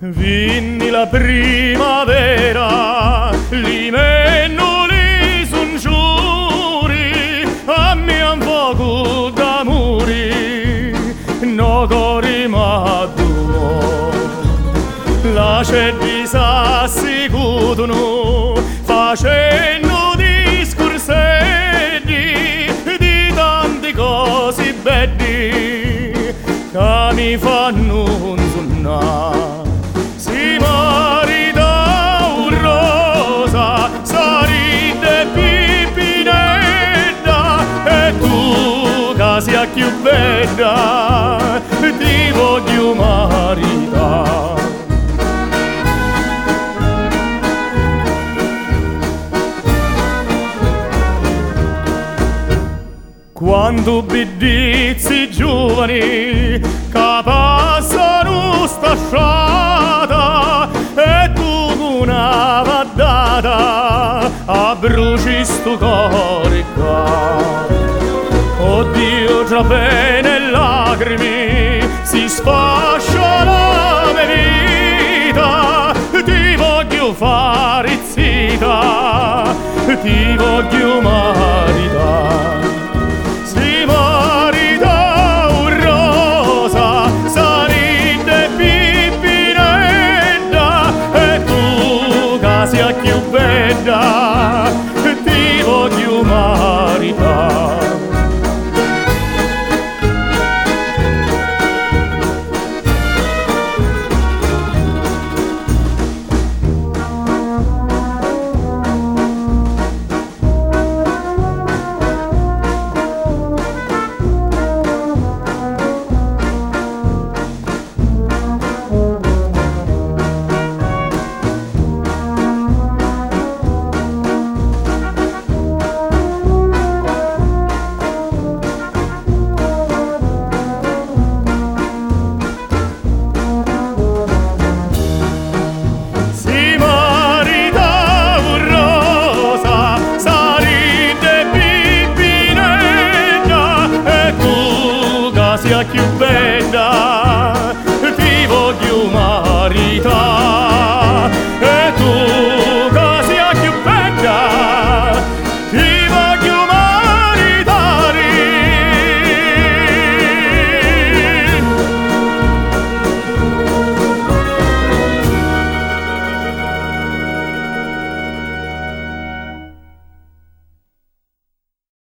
Vinni la primavera, li mennoli son giuri, a me un poco d'amori, no cori madduno. La cervi s'assicutano, facendo discorsetti di tante cose belli che mi fanno sonnare. Si marita un rosa, saride Pippinetta, e tu che sia più bella ti voglio maritare. Quando bidizzi giovani che passano sta strada e tu una vaddata abbruci sto cuore qua. Oddio, già bene lacrime si sfascia la mia vita, ti voglio fare zita, ti voglio